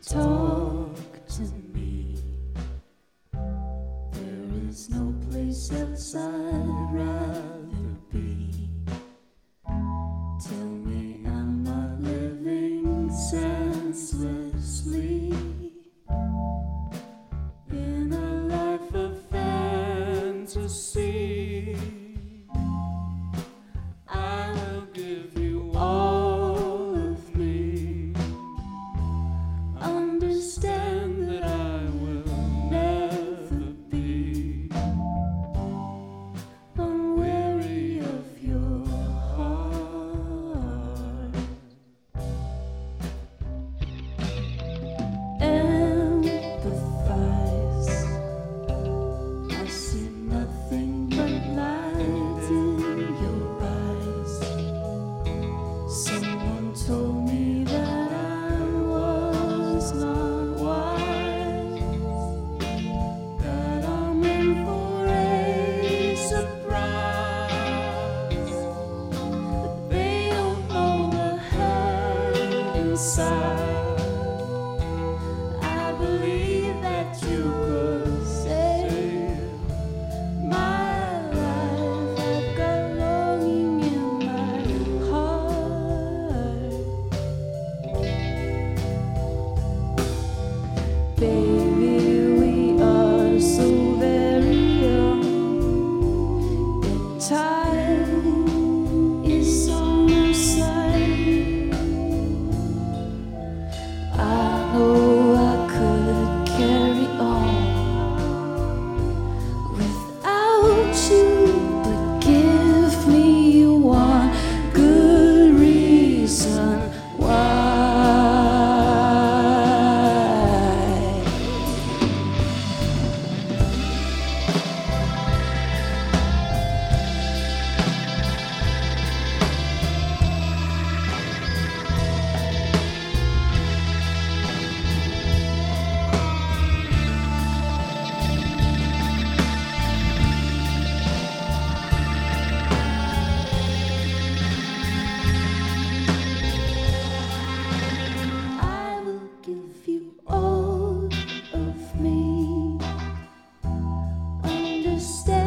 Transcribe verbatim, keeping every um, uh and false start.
Talk to me. There is no place else I'd rather be. Tell me I'm not living senselessly in a life of fantasy. I will give you all of me. Understand that I will never be unweary of your heart. Empathize. I see nothing but light in your eyes. Someone told me that I was not wise, that I'm in for a surprise. But they don't know the hurt inside. I believe that you could save my life. I've got longing in my heart. Baby, we are so very young, and time is on our side. I know I could carry on without you, but give me one good reason why. I will give you all of me. Understand.